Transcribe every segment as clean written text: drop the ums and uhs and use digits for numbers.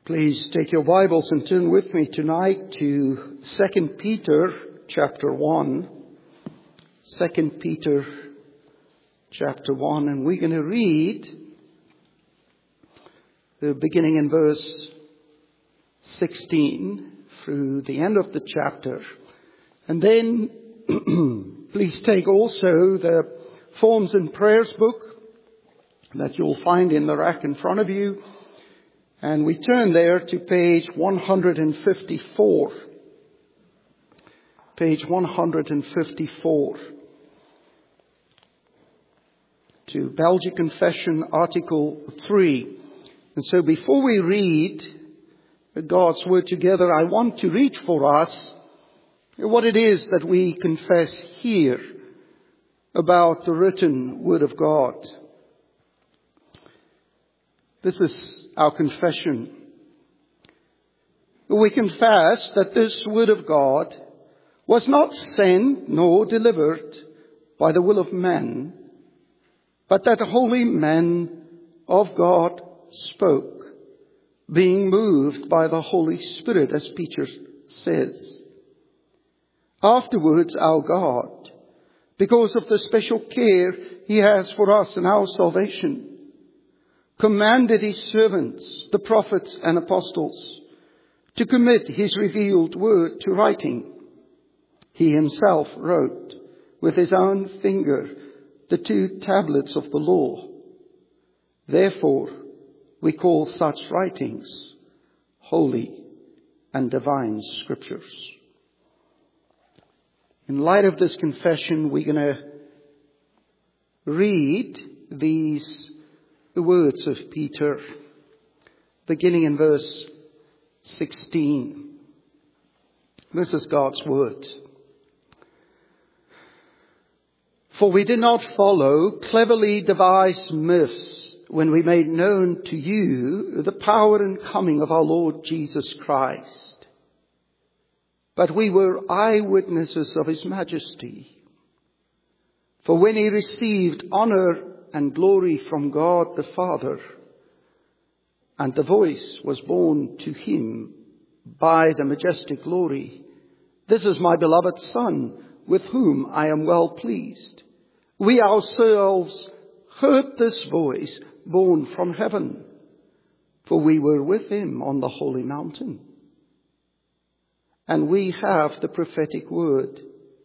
Please take your Bibles and turn with me tonight to 2 Peter chapter 1. 2 Peter chapter 1, and we're going to read beginning in verse 16 through the end of the chapter. And then please take also the Forms and Prayers book that you'll find in the rack in front of you. And we turn there to page 154. Page 154. To Belgic Confession, Article 3. And so before we read God's Word together, I want to read for us what it is that we confess here about the written Word of God. This is our confession. We confess that this Word of God was not sent nor delivered by the will of men, but that holy men of God spoke, being moved by the Holy Spirit, as Peter says. Afterwards, our God, because of the special care He has for us in our salvation, commanded His servants, the prophets and apostles, to commit His revealed word to writing. He Himself wrote with His own finger the 2 tablets of the law. Therefore, we call such writings holy and divine scriptures. In light of this confession, we're going to read the words of Peter, beginning in verse 16. This is God's word. For we did not follow cleverly devised myths when we made known to you the power and coming of our Lord Jesus Christ, but we were eyewitnesses of His majesty. For when He received honor and glory from God the Father, and the voice was borne to Him by the majestic glory, "This is my beloved Son, with whom I am well pleased." We ourselves heard this voice borne from heaven, for we were with Him on the holy mountain. And we have the prophetic word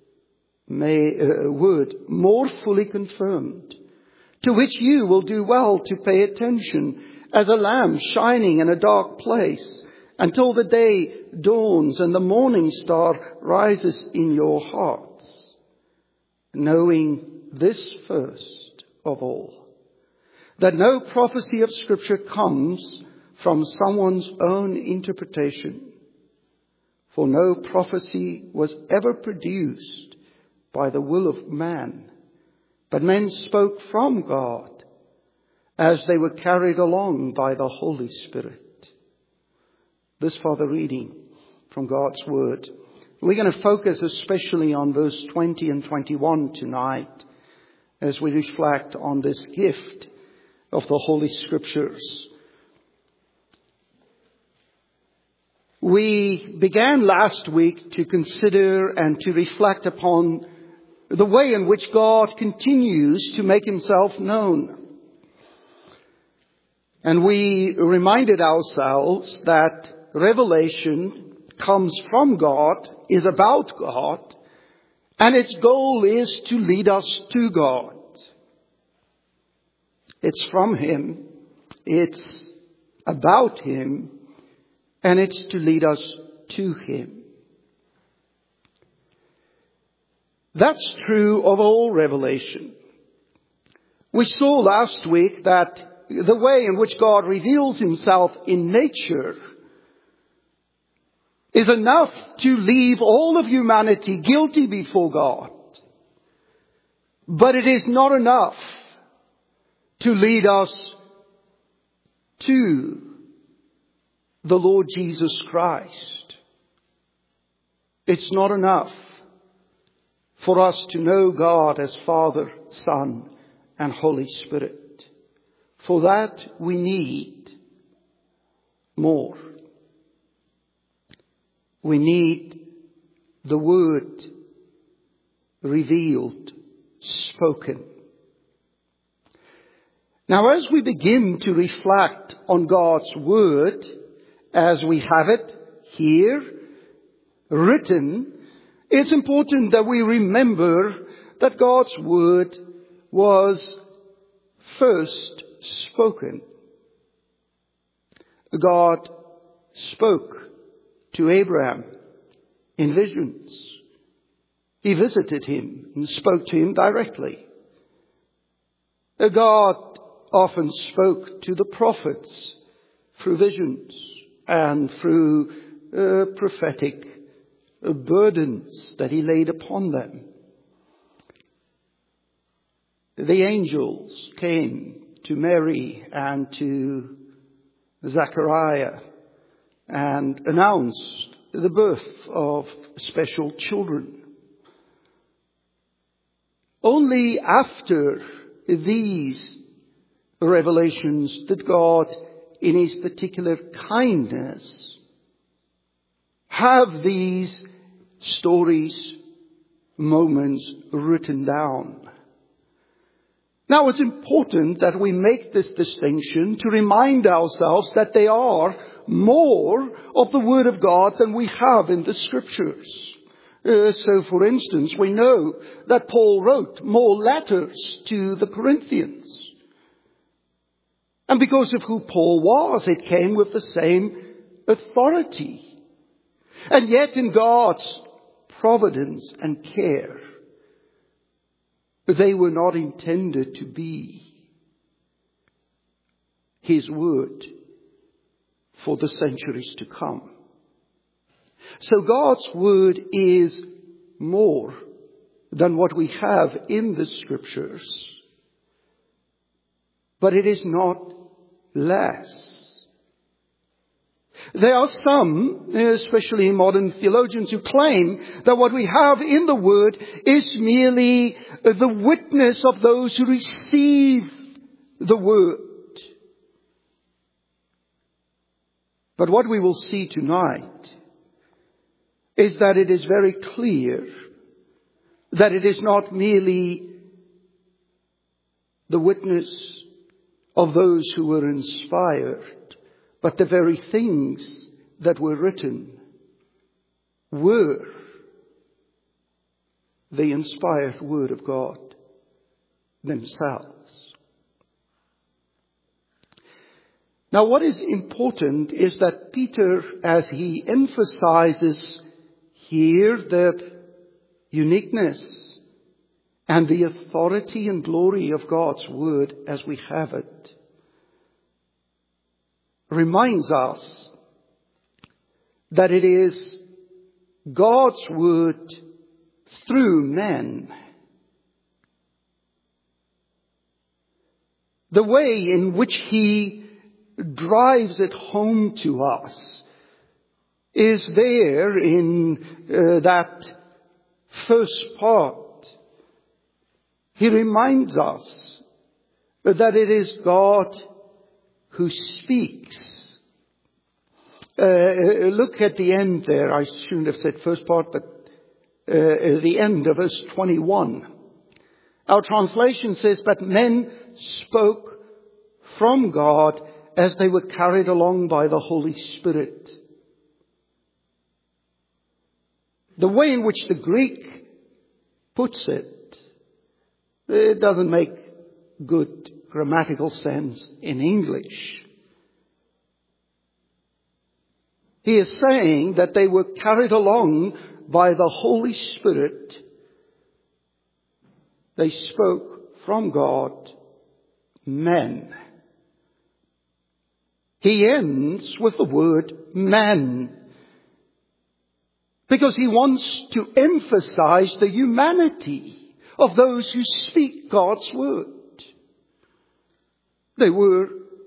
more fully confirmed, to which you will do well to pay attention, as a lamp shining in a dark place, until the day dawns and the morning star rises in your hearts, knowing this first of all, that no prophecy of Scripture comes from someone's own interpretation. For no prophecy was ever produced by the will of man, but men spoke from God as they were carried along by the Holy Spirit. This for the reading from God's Word. We're going to focus especially on verse 20 and 21 tonight as we reflect on this gift of the Holy Scriptures. We began last week to consider and to reflect upon the way in which God continues to make Himself known. And we reminded ourselves that revelation comes from God, is about God, and its goal is to lead us to God. It's from Him, it's about Him, and it's to lead us to Him. That's true of all revelation. We saw last week that the way in which God reveals Himself in nature is enough to leave all of humanity guilty before God. But it is not enough to lead us to the Lord Jesus Christ. It's not enough for us to know God as Father, Son, and Holy Spirit. For that we need more. We need the Word revealed, spoken. Now, as we begin to reflect on God's Word, as we have it here, written, it's important that we remember that God's Word was first spoken. God spoke to Abraham in visions. He visited him and spoke to him directly. God often spoke to the prophets through visions and through prophetic burdens that he laid upon them. The angels came to Mary and to Zechariah and announced the birth of special children. Only after these revelations did God, in His particular kindness, have these stories, moments written down. Now, it's important that we make this distinction to remind ourselves that they are more of the Word of God than we have in the Scriptures. So, for instance, we know that Paul wrote more letters to the Corinthians. And because of who Paul was, it came with the same authority. And yet, in God's providence and care, they were not intended to be His Word for the centuries to come. So God's Word is more than what we have in the Scriptures, but it is not less. There are some, especially modern theologians, who claim that what we have in the Word is merely the witness of those who receive the Word. But what we will see tonight is that it is very clear that it is not merely the witness of those who were inspired, but the very things that were written were the inspired Word of God themselves. Now, what is important is that Peter, as he emphasizes here the uniqueness and the authority and glory of God's Word as we have it, reminds us that it is God's Word through men. The way in which He drives it home to us is there in that first part. He reminds us that it is God who speaks. Look at the end there. I shouldn't have said first part, but the end of verse 21. Our translation says, "But men spoke from God as they were carried along by the Holy Spirit." The way in which the Greek puts it, it doesn't make good grammatical sense in English. He is saying that they were carried along by the Holy Spirit. They spoke from God, men. He ends with the word men, because he wants to emphasize the humanity of those who speak God's Word. They were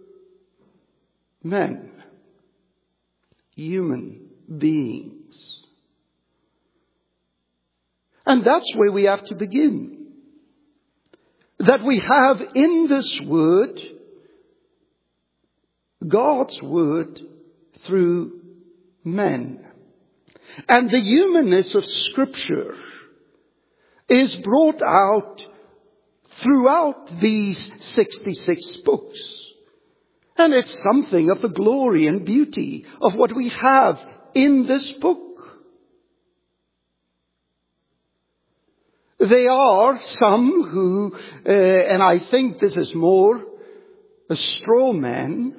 men, human beings. And that's where we have to begin. That we have in this Word God's Word through men. And the humanness of Scripture is brought out throughout these 66 books. And it's something of the glory and beauty of what we have in this book. There are some who, and I think this is more a straw man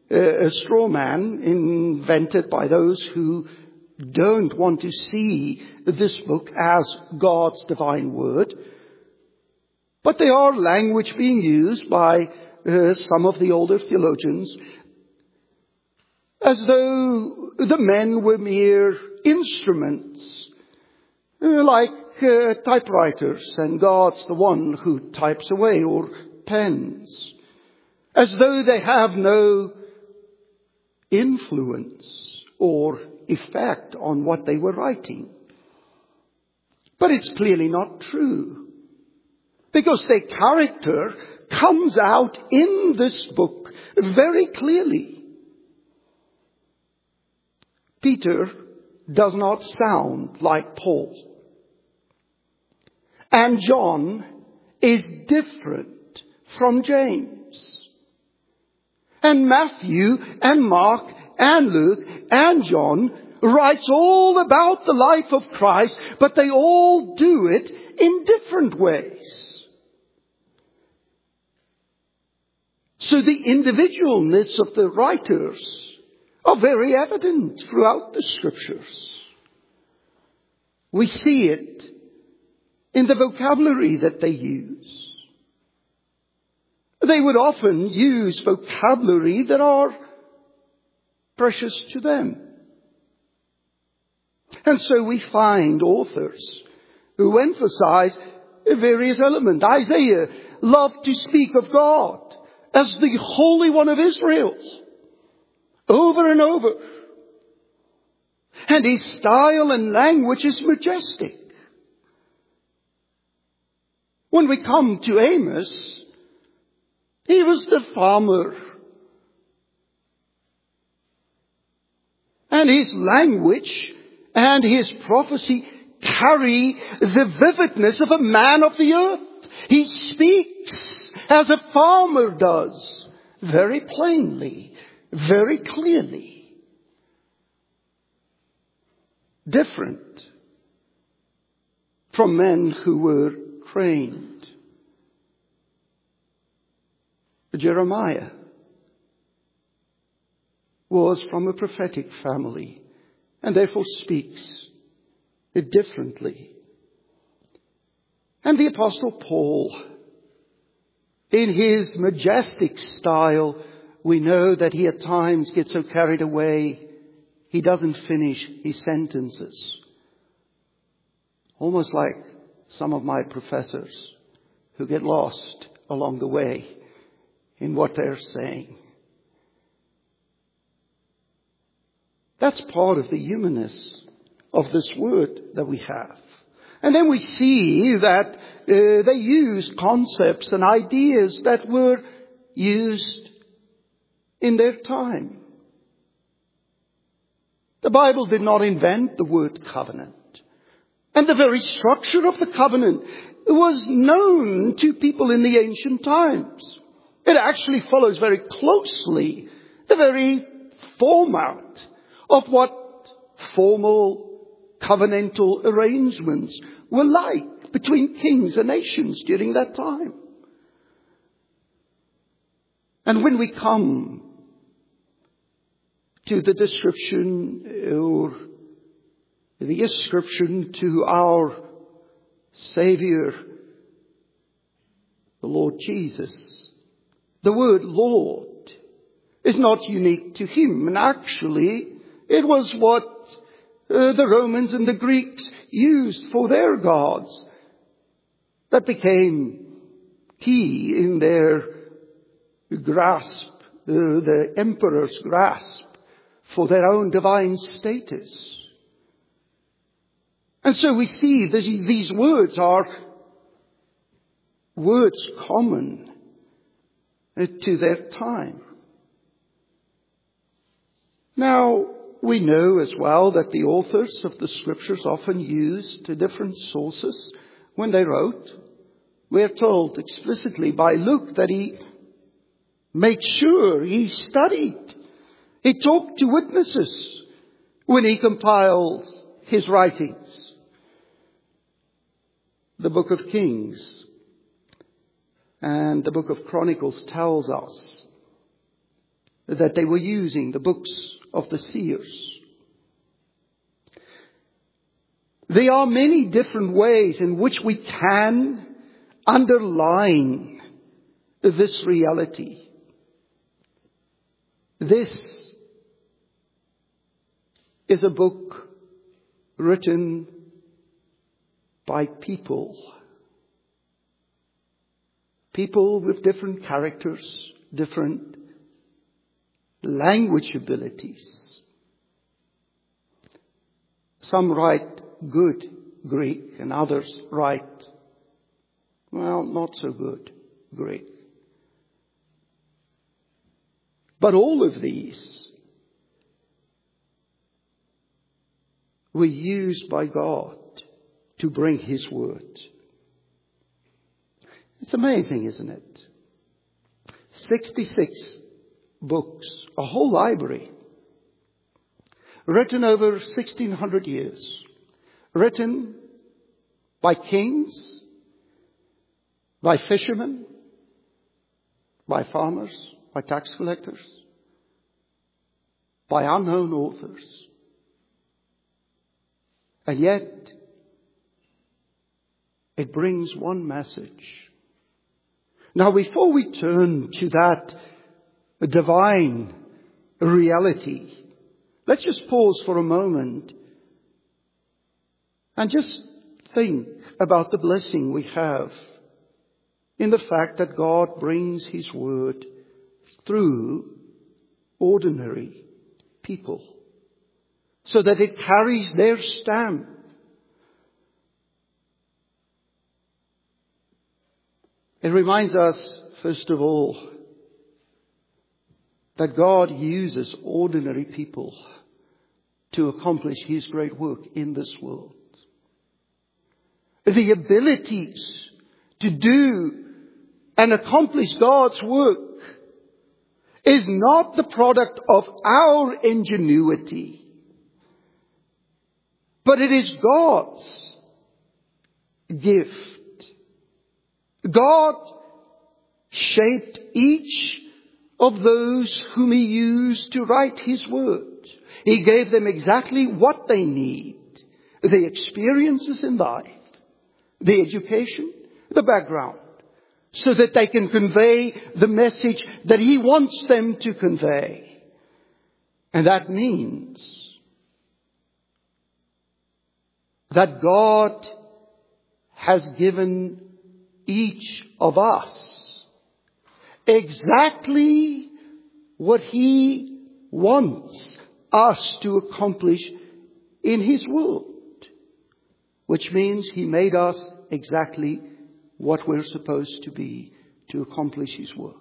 invented by those who don't want to see this book as God's divine word. But there are language being used by some of the older theologians as though the men were mere instruments, like typewriters, and God's the one who types away, or pens, as though they have no influence or effect on what they were writing. But it's clearly not true, because their character comes out in this book very clearly. Peter does not sound like Paul. And John is different from James. And Matthew and Mark and Luke and John writes all about the life of Christ, but they all do it in different ways. So the individualness of the writers are very evident throughout the Scriptures. We see it in the vocabulary that they use. They would often use vocabulary that are precious to them. And so we find authors who emphasize various elements. Isaiah loved to speak of God as the Holy One of Israel, over and over. And his style and language is majestic. When we come to Amos, he was the farmer. And his language and his prophecy carry the vividness of a man of the earth. He speaks as a farmer does, very plainly, very clearly. Different from men who were trained. Jeremiah was from a prophetic family and therefore speaks differently. And the Apostle Paul, in his majestic style, we know that he at times gets so carried away, he doesn't finish his sentences. Almost like some of my professors who get lost along the way in what they're saying. That's part of the humanness of this word that we have. And then we see that they used concepts and ideas that were used in their time. The Bible did not invent the word covenant. And the very structure of the covenant was known to people in the ancient times. It actually follows very closely the very format of what formal covenantal arrangements were like between kings and nations during that time. And when we come to the description or the ascription to our Savior, the Lord Jesus, the word Lord is not unique to him. And actually, it was what the Romans and the Greeks used for their gods that became key in their grasp, the emperor's grasp for their own divine status. And so we see that these words are words common to their time. Now, We know as well that the authors of the Scriptures often used different sources when they wrote. We are told explicitly by Luke that he made sure he studied. He talked to witnesses when he compiled his writings. The book of Kings and the book of Chronicles tells us that they were using the books of the seers. There are many different ways in which we can underline this reality. This is a book written by people. People with different characters, different language abilities. Some write good Greek and others write, well, not so good Greek. But all of these were used by God to bring His word. It's amazing, isn't it? 66 books, a whole library, written over 1600 years, written by kings, by fishermen, by farmers, by tax collectors, by unknown authors. And yet, it brings one message. Now, before we turn to that divine reality, let's just pause for a moment and just think about the blessing we have in the fact that God brings His word through ordinary people so that it carries their stamp. It reminds us, first of all, that God uses ordinary people to accomplish His great work in this world. The abilities to do and accomplish God's work is not the product of our ingenuity, but it is God's gift. God shaped each of those whom He used to write His word. He gave them exactly what they need. The experiences in life, the education, the background, so that they can convey the message that He wants them to convey. And that means that God has given each of us exactly what He wants us to accomplish in His world. Which means He made us exactly what we're supposed to be to accomplish His work.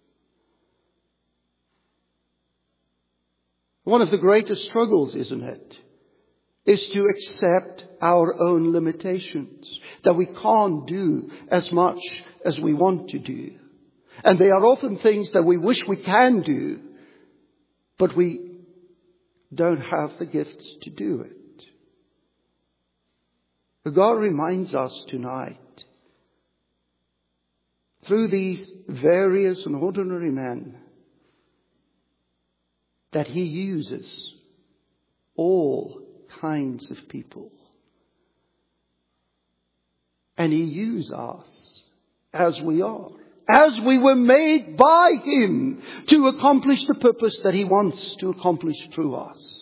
One of the greatest struggles, isn't it, is to accept our own limitations, that we can't do as much as we want to do. And they are often things that we wish we can do, but we don't have the gifts to do it. But God reminds us tonight, through these various and ordinary men, that He uses all kinds of people. And He uses us as we are, as we were made by Him to accomplish the purpose that He wants to accomplish through us.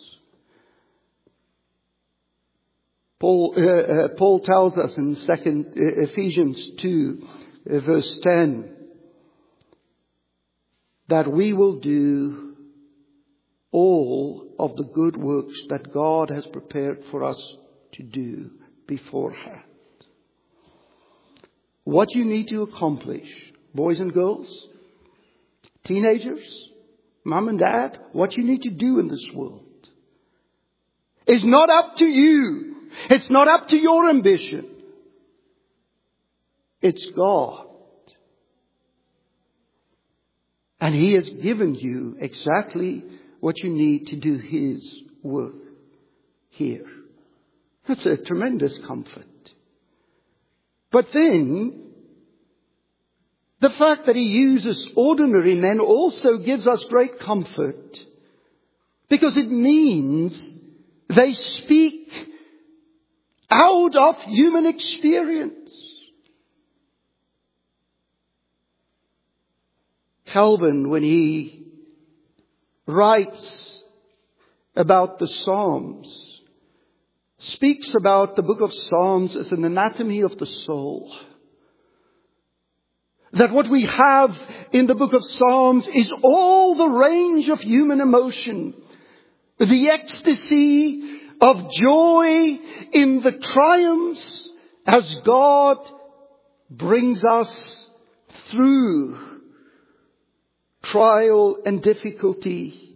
Paul tells us in Ephesians 2, verse 10, that we will do all of the good works that God has prepared for us to do beforehand. What you need to accomplish, boys and girls, teenagers, mom and dad, what you need to do in this world is not up to you. It's not up to your ambition. It's God. And He has given you exactly what you need to do His work here. That's a tremendous comfort. But then, the fact that He uses ordinary men also gives us great comfort. Because it means they speak out of human experience. Calvin, when he writes about the Psalms, speaks about the book of Psalms as an anatomy of the soul. That what we have in the book of Psalms is all the range of human emotion. The ecstasy of joy in the triumphs as God brings us through trial and difficulty,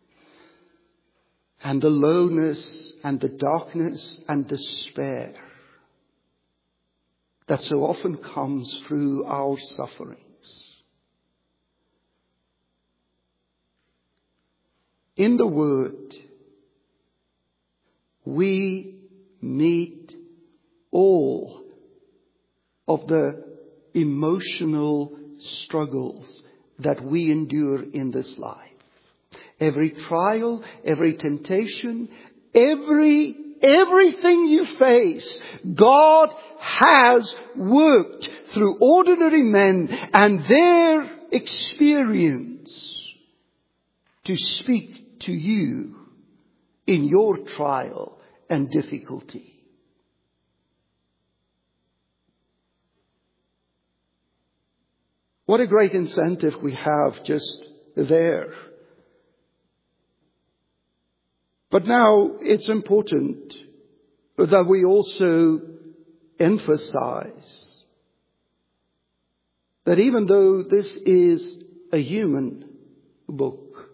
and the lowness and the darkness and despair that so often comes through our sufferings. In the Word, we meet all of the emotional struggles that we endure in this life. Every trial, every temptation, everything you face, God has worked through ordinary men and their experience to speak to you in your trial and difficulty. What a great incentive we have just there. But now it's important that we also emphasize that even though this is a human book,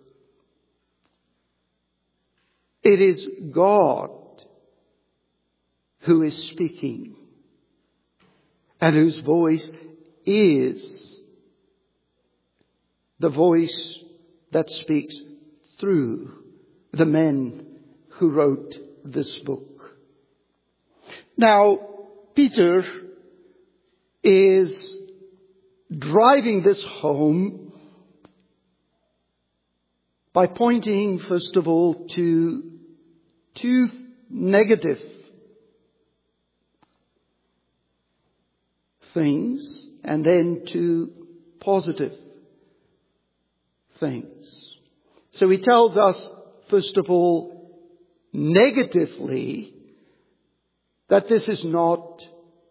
it is God who is speaking and whose voice is the voice that speaks through the men who wrote this book. Now, Peter is driving this home by pointing, first of all, to two negative things and then to positive things. So he tells us, first of all, negatively, that this is not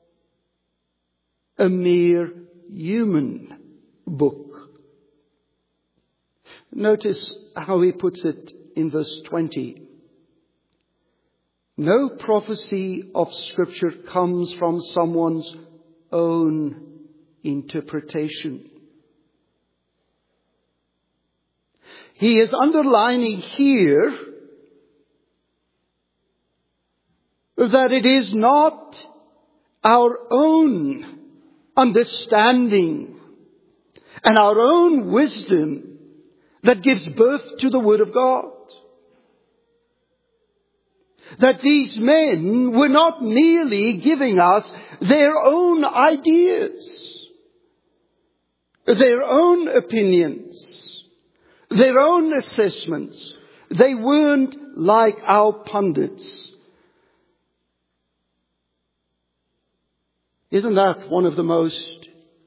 a mere human book. Notice how he puts it in verse 20. No prophecy of Scripture comes from someone's own interpretation. He is underlining here that it is not our own understanding and our own wisdom that gives birth to the Word of God. That these men were not merely giving us their own ideas, their own opinions, their own assessments. They weren't like our pundits. Isn't that one of the most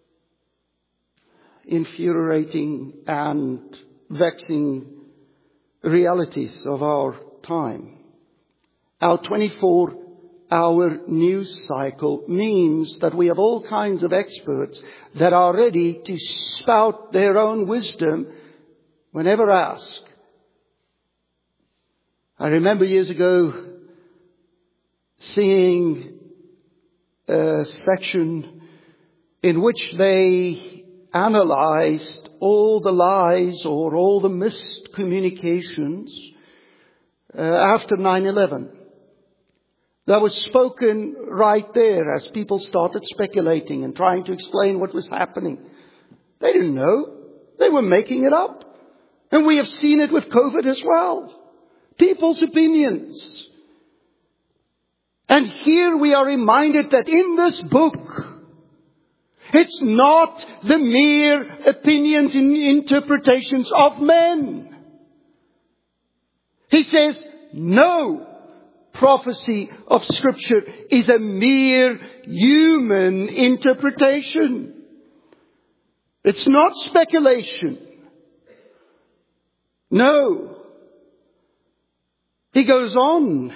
infuriating and vexing realities of our time? Our 24-hour news cycle means that we have all kinds of experts that are ready to spout their own wisdom whenever asked. I remember years ago seeing a section in which they analyzed all the lies or all the missed communications after 9/11. That was spoken right there as people started speculating and trying to explain what was happening. They didn't know. They were making it up. And we have seen it with COVID as well. People's opinions. And here we are reminded that in this book, it's not the mere opinions and interpretations of men. He says, no prophecy of Scripture is a mere human interpretation. It's not speculation. No. He goes on.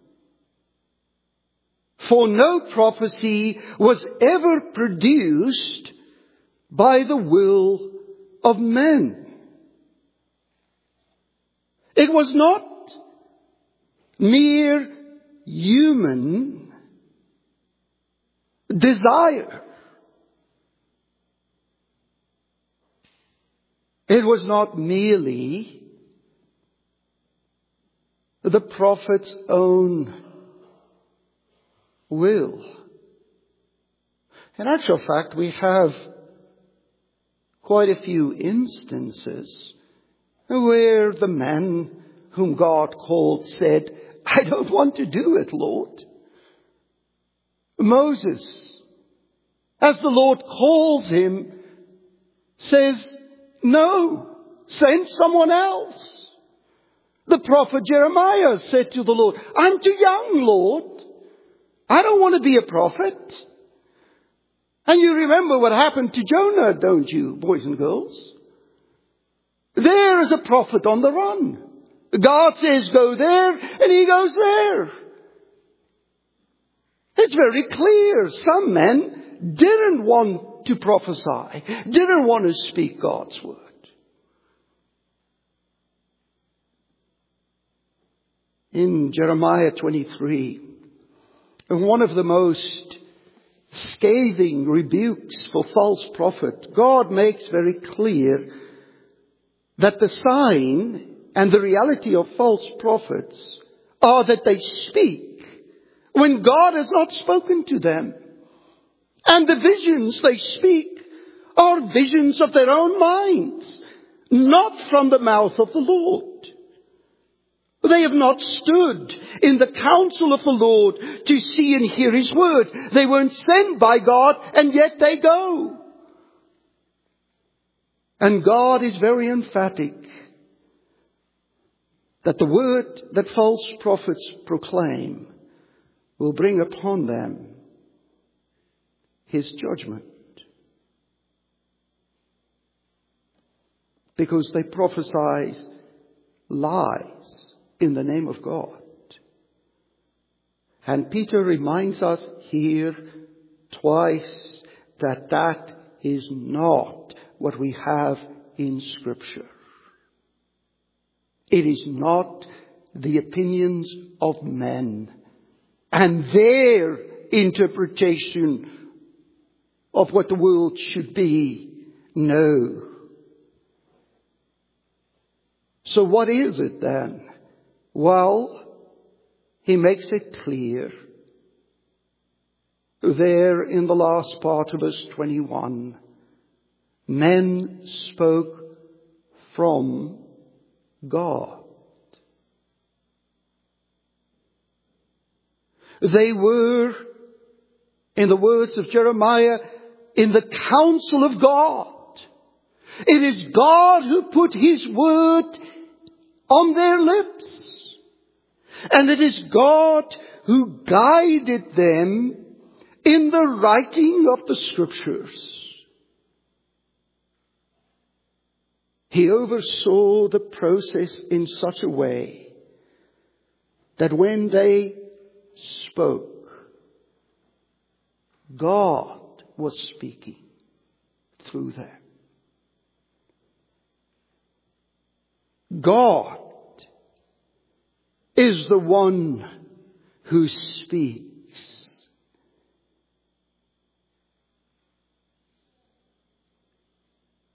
For no prophecy was ever produced by the will of men. It was not mere human desire. It was not merely the prophet's own will. In actual fact, we have quite a few instances where the man whom God called said, I don't want to do it, Lord. Moses, as the Lord calls him, says, no, send someone else. The prophet Jeremiah said to the Lord, I'm too young, Lord. I don't want to be a prophet. And you remember what happened to Jonah, don't you, boys and girls? There is a prophet on the run. God says go there, and he goes there. It's very clear. Some men didn't want to prophesy, didn't want to speak God's word. In Jeremiah 23, one of the most scathing rebukes for false prophet, God makes very clear that the sign and the reality of false prophets are that they speak when God has not spoken to them. And the visions they speak are visions of their own minds, not from the mouth of the Lord. They have not stood in the counsel of the Lord to see and hear His word. They weren't sent by God, and yet they go. And God is very emphatic that the word that false prophets proclaim will bring upon them His judgment. Because they prophesy lies in the name of God. And Peter reminds us here twice that that is not what we have in Scripture. It is not the opinions of men and their interpretation of what the world should be. No. So what is it then? Well, he makes it clear there in the last part of verse 21. Men spoke from God. They were, in the words of Jeremiah, in the counsel of God. It is God who put His word on their lips. And it is God who guided them in the writing of the Scriptures. He oversaw the process in such a way that when they spoke, God was speaking through them. God is the one who speaks.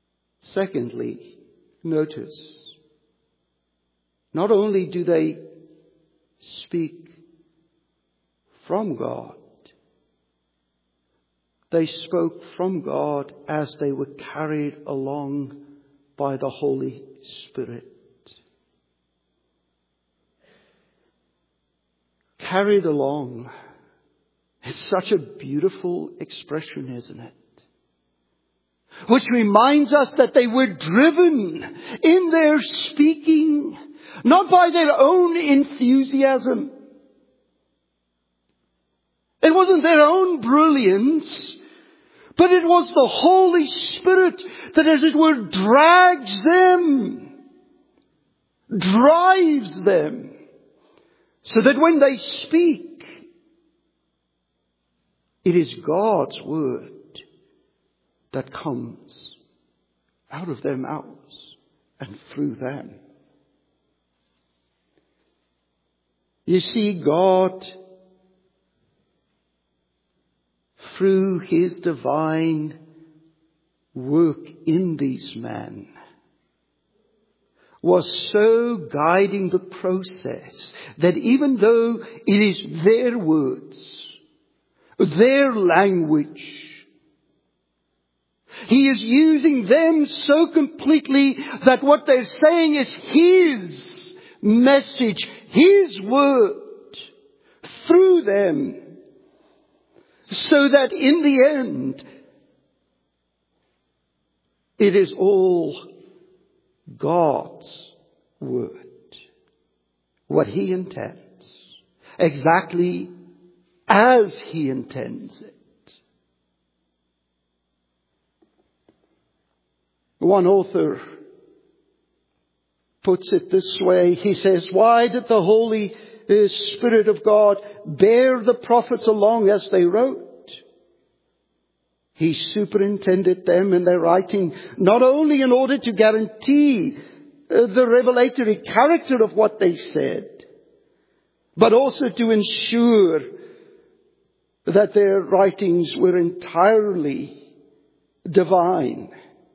Secondly, notice, not only do they speak from God. They spoke from God as they were carried along by the Holy Spirit. Carried along. It's such a beautiful expression, isn't it? Which reminds us that they were driven in their speaking, not by their own enthusiasm. It wasn't their own brilliance, but it was the Holy Spirit that, as it were, drags them, drives them, so that when they speak, it is God's word that comes out of their mouths and through them. You see, God, through His divine work in these men, was so guiding the process that even though it is their words, their language, He is using them so completely that what they're saying is His message, His word through them. So that in the end, it is all God's word. What He intends. Exactly as He intends it. One author puts it this way. He says, why did the Holy Spirit of God bear the prophets along as they wrote? He superintended them in their writing, not only in order to guarantee the revelatory character of what they said, but also to ensure that their writings were entirely divine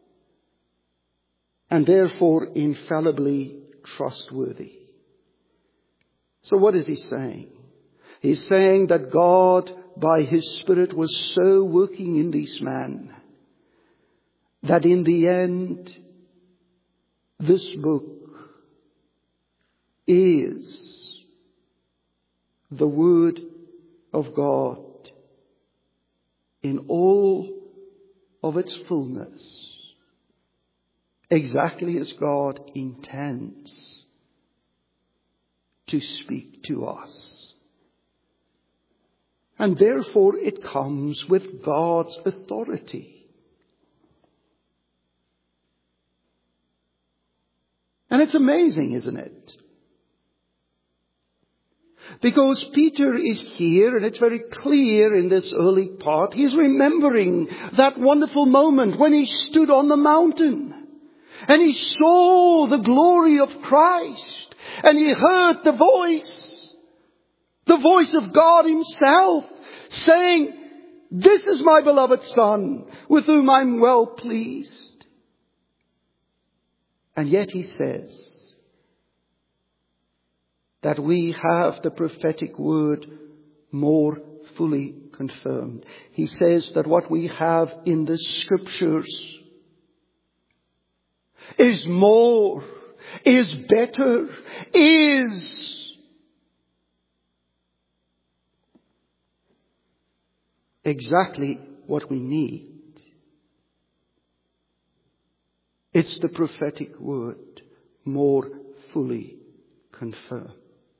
and therefore infallibly trustworthy. So what is he saying? He's saying that God, by His Spirit, was so working in these men that in the end, this book is the Word of God in all of its fullness, exactly as God intends to speak to us. And therefore it comes with God's authority. And it's amazing, isn't it? Because Peter is here, and it's very clear in this early part, he's remembering that wonderful moment when he stood on the mountain and he saw the glory of Christ and he heard the voice of God Himself saying, "This is my beloved Son, with whom I'm well pleased." And yet he says that we have the prophetic word more fully confirmed. He says that what we have in the Scriptures is more, is better, is exactly what we need. It's the prophetic word more fully confirmed.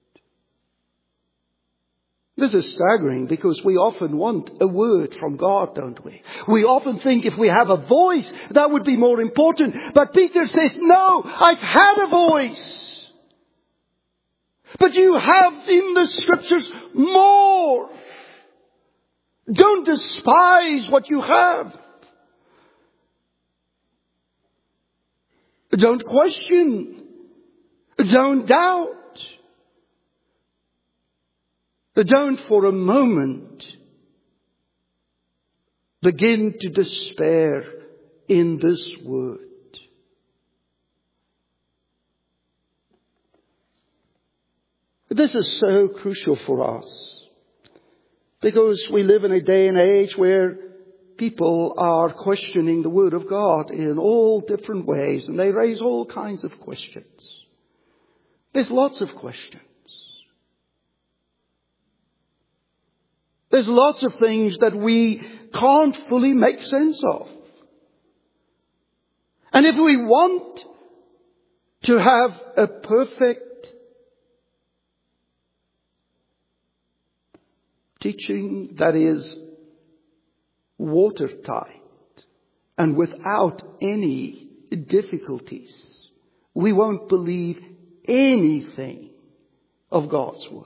This is staggering because we often want a word from God, don't we? We often think if we have a voice, that would be more important. But Peter says, no, I've had a voice. But you have in the Scriptures more. Don't despise what you have. Don't question. Don't doubt. Don't for a moment begin to despair in this word. This is so crucial for us because we live in a day and age where people are questioning the Word of God in all different ways, and they raise all kinds of questions. There's lots of questions. There's lots of things that we can't fully make sense of. And if we want to have a perfect teaching that is watertight and without any difficulties, we won't believe anything of God's Word.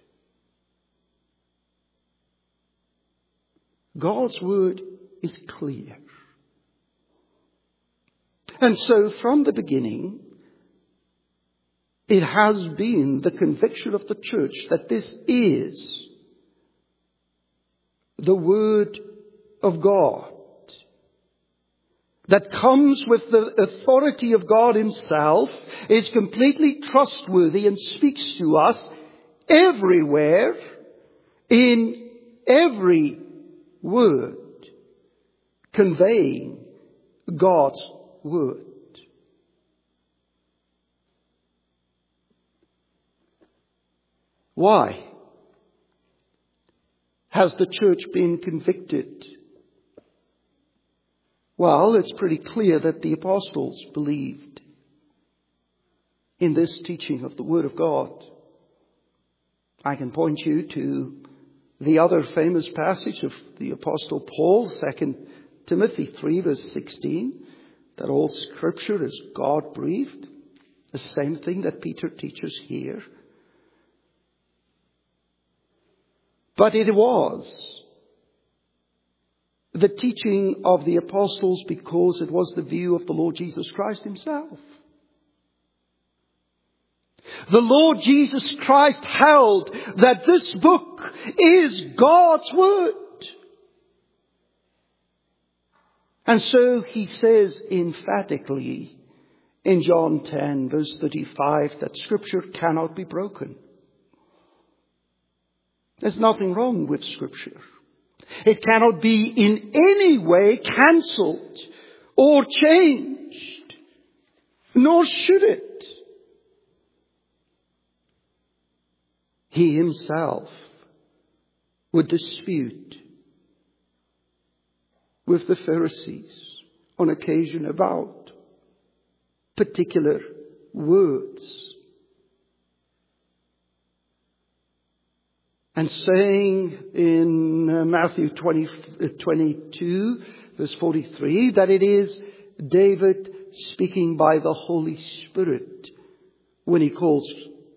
God's Word is clear. And so from the beginning, it has been the conviction of the church that this is the Word of God that comes with the authority of God Himself, is completely trustworthy and speaks to us everywhere, in every word, conveying God's Word. Why has the church been convicted? Well, it's pretty clear that the apostles believed in this teaching of the Word of God. I can point you to the other famous passage of the Apostle Paul, 2 Timothy 3, verse 16, that all Scripture is God-breathed. The same thing that Peter teaches here. But it was the teaching of the apostles because it was the view of the Lord Jesus Christ Himself. The Lord Jesus Christ held that this book is God's Word. And so He says emphatically in John 10, verse 35, that Scripture cannot be broken. There's nothing wrong with Scripture. It cannot be in any way cancelled or changed, nor should it. He Himself would dispute with the Pharisees on occasion about particular words, and saying in Matthew 22, verse 43, that it is David speaking by the Holy Spirit when he calls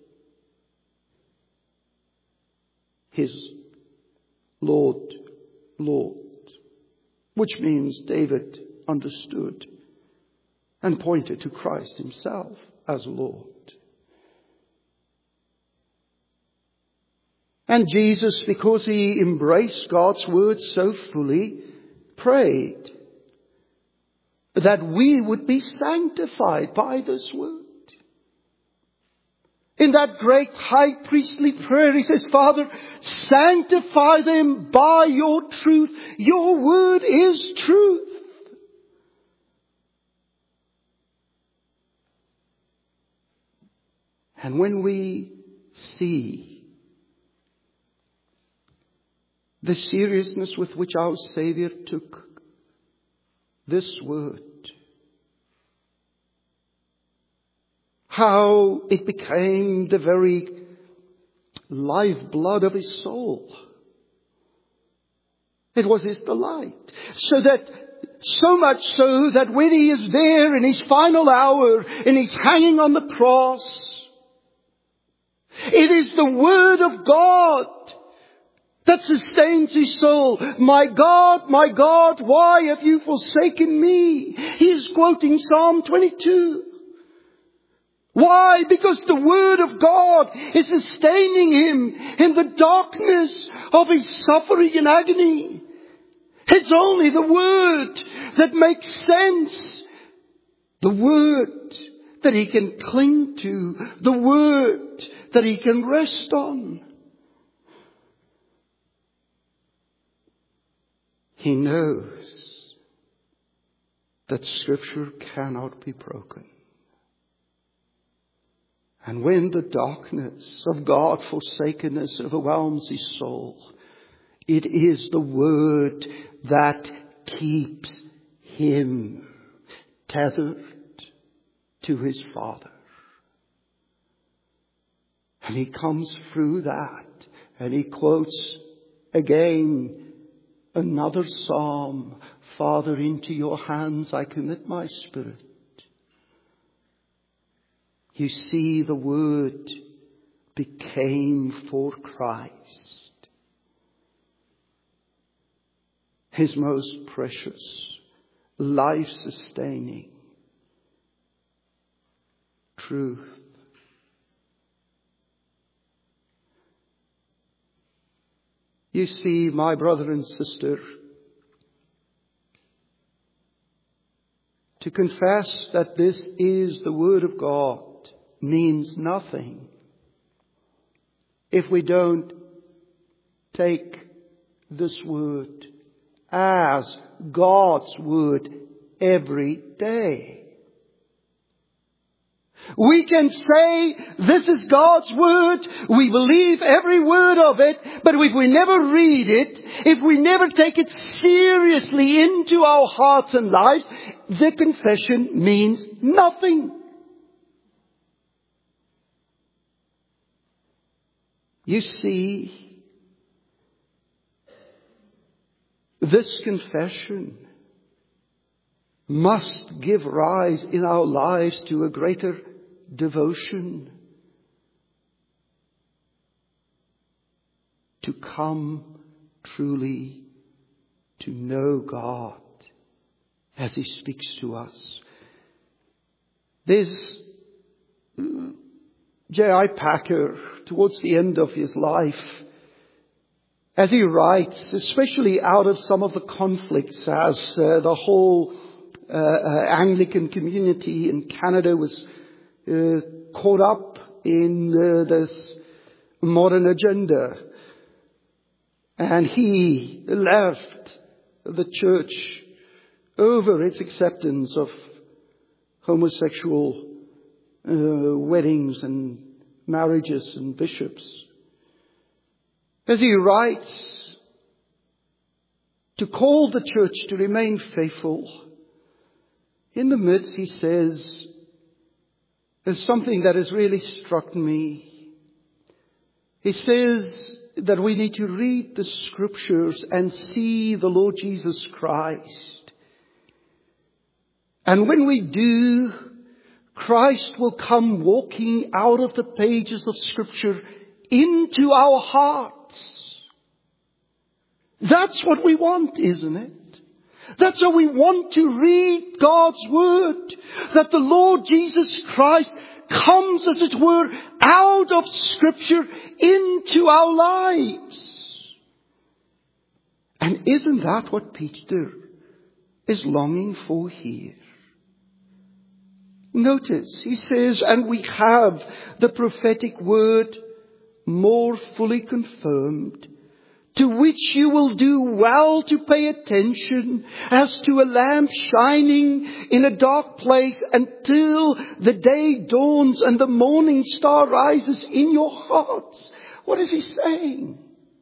his Lord, Lord. Which means David understood and pointed to Christ Himself as Lord. And Jesus, because He embraced God's Word so fully, prayed that we would be sanctified by this Word. In that great high priestly prayer, He says, Father, sanctify them by your truth. Your Word is truth. And when we see the seriousness with which our Savior took this Word, how it became the very lifeblood of His soul. It was His delight. So much so that when He is there in His final hour and He's hanging on the cross, it is the Word of God that sustains His soul. My God, why have you forsaken me? He is quoting Psalm 22. Why? Because the Word of God is sustaining him in the darkness of his suffering and agony. It's only the Word that makes sense. The Word that he can cling to, the Word that he can rest on. He knows that Scripture cannot be broken. And when the darkness of God-forsakenness overwhelms his soul, it is the Word that keeps him tethered to his Father. And he comes through that and he quotes again another psalm. Father, into your hands I commit my spirit. You see, the Word became for Christ his most precious, life-sustaining truth. You see, my brother and sister, to confess that this is the Word of God means nothing if we don't take this Word as God's Word every day. We can say this is God's Word, we believe every word of it, but if we never read it, if we never take it seriously into our hearts and lives, the confession means nothing. You see, this confession must give rise in our lives to a greater devotion to come truly to know God as He speaks to us. There's J.I. Packer, towards the end of his life, as he writes, especially out of some of the conflicts as the whole Anglican community in Canada was caught up in this modern agenda. And he left the church over its acceptance of homosexual weddings and marriages and bishops. As he writes, to call the church to remain faithful, in the midst he says, there's something that has really struck me. He says that we need to read the Scriptures and see the Lord Jesus Christ. And when we do, Christ will come walking out of the pages of Scripture into our hearts. That's what we want, isn't it? That's how we want to read God's Word. That the Lord Jesus Christ comes, as it were, out of Scripture into our lives. And isn't that what Peter is longing for here? Notice, he says, and we have the prophetic word more fully confirmed, to which you will do well to pay attention as to a lamp shining in a dark place until the day dawns and the morning star rises in your hearts. What is he saying?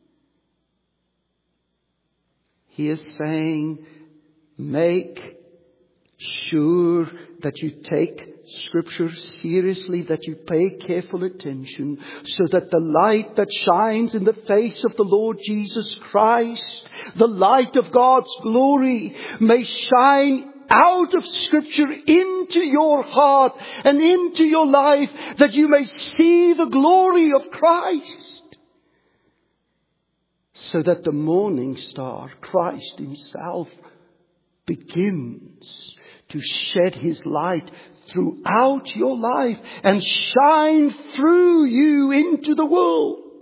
He is saying, make sure that you take Scripture seriously, that you pay careful attention, so that the light that shines in the face of the Lord Jesus Christ, the light of God's glory, may shine out of Scripture into your heart and into your life, that you may see the glory of Christ. So that the morning star, Christ Himself, begins to shed His light throughout your life and shine through you into the world.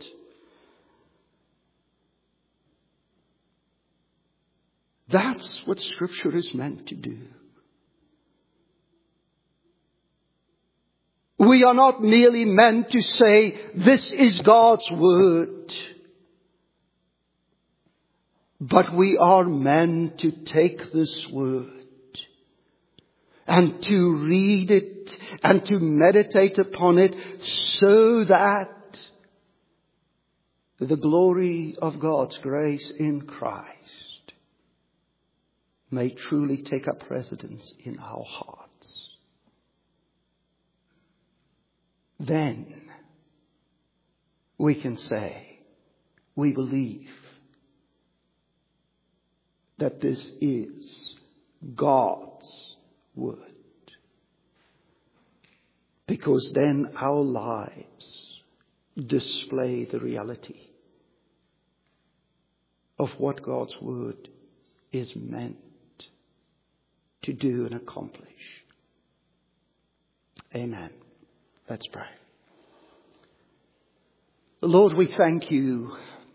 That's what Scripture is meant to do. We are not merely meant to say, this is God's word. But we are meant to take this word and to read it and to meditate upon it so that the glory of God's grace in Christ may truly take up residence in our hearts. Then we can say, we believe that this is God's word. Because then our lives display the reality of what God's word is meant to do and accomplish. Amen. Let's pray. Lord, we thank you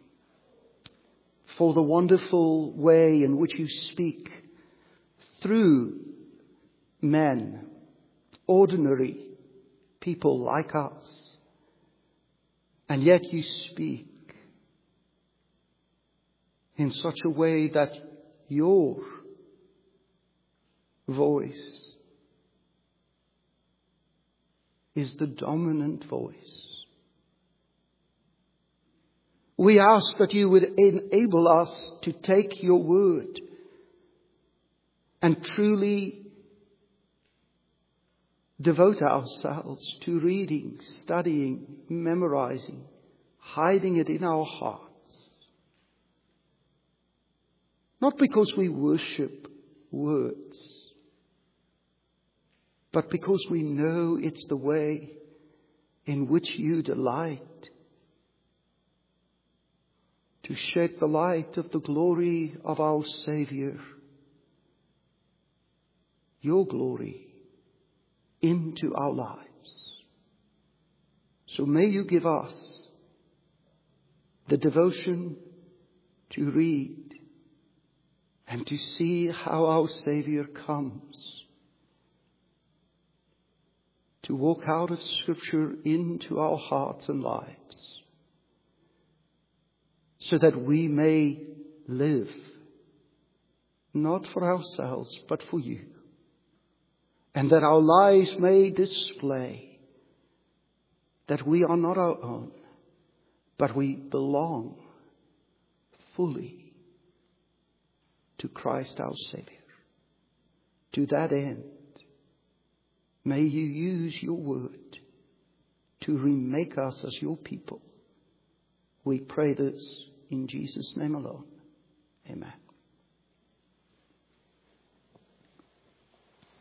for the wonderful way in which you speak through men, ordinary people like us. And yet you speak in such a way that your voice is the dominant voice. We ask that you would enable us to take your word and truly devote ourselves to reading, studying, memorizing, hiding it in our hearts. Not because we worship words, but because we know it's the way in which you delight to shed the light of the glory of our Savior, your glory, into our lives. So may you give us the devotion to read and to see how our Savior comes to walk out of Scripture into our hearts and lives, so that we may live not for ourselves but for you, and that our lives may display that we are not our own, but we belong fully to Christ our Savior. To that end, may you use your word to remake us as your people. We pray this in Jesus' name alone. Amen.